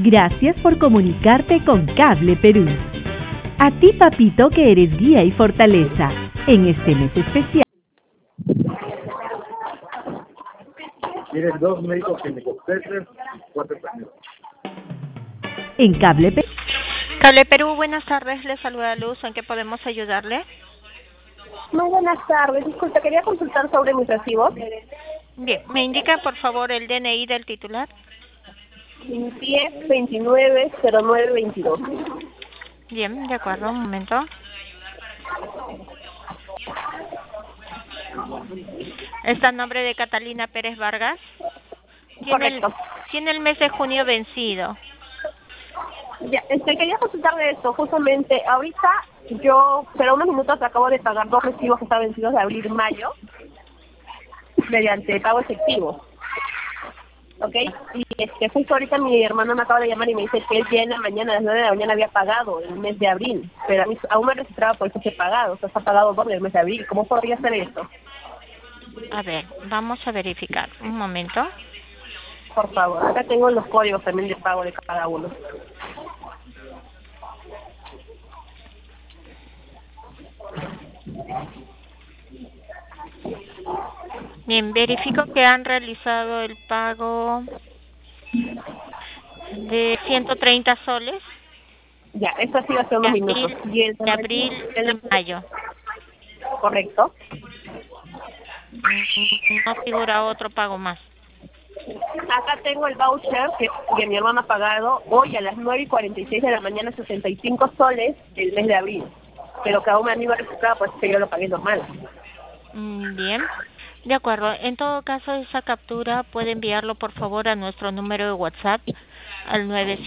Gracias por comunicarte con Cable Perú. A ti, papito, que eres guía y fortaleza, en este mes especial. Tienen 2 médicos químicos, 4 españoles. En Cable Perú. Cable Perú, buenas tardes, le saluda Luz, ¿en qué podemos ayudarle? Muy buenas tardes, disculpe, quería consultar sobre mis recibos. Bien, ¿me indica por favor el DNI del titular? 10-29-09-22. Bien, de acuerdo, un momento. Está a nombre de Catalina Pérez Vargas. Correcto. Tiene el mes de junio vencido. Ya, quería consultarle esto, justamente, ahorita yo, pero unos minutos acabo de pagar 2 recibos que están vencidos de abril y mayo, mediante pago efectivo. ¿Ok? Y justo ahorita mi hermano me acaba de llamar y me dice que él ya en la mañana, a las 9 de la mañana había pagado el mes de abril, pero a mí aún me registraba por eso que he pagado, o sea, está pagado doble el mes de abril. ¿Cómo podría ser esto? A ver, vamos a verificar, un momento. Por favor, acá tengo los códigos también de pago de cada uno. Bien, verifico que han realizado el pago de 130 soles Ya, eso ha sido hace unos minutos. de abril y mayo. Correcto. No figura otro pago más. Acá tengo el voucher que mi hermano ha pagado hoy a las 9:46 de la mañana, 65 soles el mes de abril. Pero que aún me han ido registrado, pues que yo lo pagué normal. Bien, de acuerdo. En todo caso, esa captura puede enviarlo por favor a nuestro número de WhatsApp al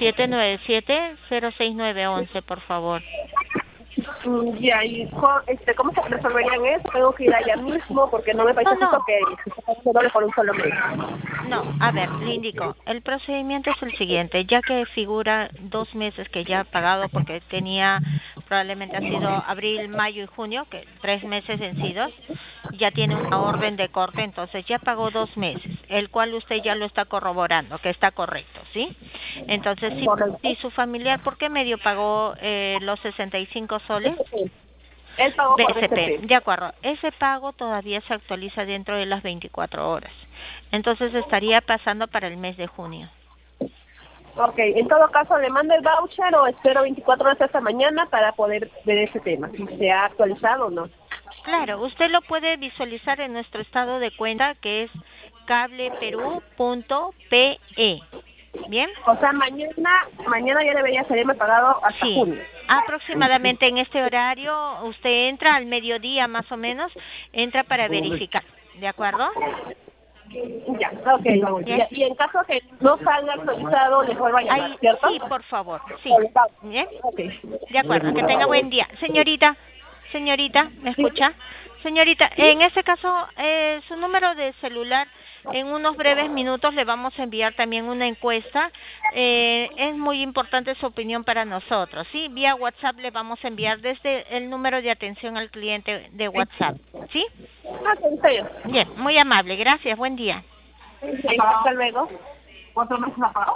9797-06911, por favor. Ya, y ¿cómo se resolverían eso? Tengo que ir allá mismo porque no me parece justo que se está pagando doble por un solo mes. No, a ver, le indico. El procedimiento es el siguiente, ya que figura 2 meses que ya ha pagado porque tenía, probablemente ha sido abril, mayo y junio, que 3 meses vencidos, ya tiene una orden de corte, entonces ya pagó 2 meses, el cual usted ya lo está corroborando, que está correcto, ¿sí? Entonces, si su familiar, ¿por qué medio pagó los 65 soles? Él pagó por BSP, BSP. de acuerdo. Ese pago todavía se actualiza dentro de las 24 horas. Entonces estaría pasando para el mes de junio. Ok, en todo caso, ¿le mando el voucher o espero 24 horas hasta mañana para poder ver ese tema? Si se ha actualizado o no. Claro, usted lo puede visualizar en nuestro estado de cuenta que es cableperú.pe. ¿Bien? O sea, mañana ya debería salirme pagado hasta Sí, junio. aproximadamente en este horario usted entra al mediodía más o menos, entra para verificar, ¿de acuerdo? Ya, ok. Bien. Y en caso que no salga actualizado, les vuelvo a llamar, ¿cierto? Sí, por favor, sí. Bien, Ok. de acuerdo, que tenga buen día. Señorita, ¿me escucha? Señorita, en este caso, su número de celular, en unos breves minutos le vamos a enviar también una encuesta. Es muy importante su opinión para nosotros, ¿sí? Vía WhatsApp le vamos a enviar desde el número de atención al cliente de WhatsApp, ¿sí? En serio. Bien, muy amable, gracias, buen día. Hasta luego. 4 meses apagado.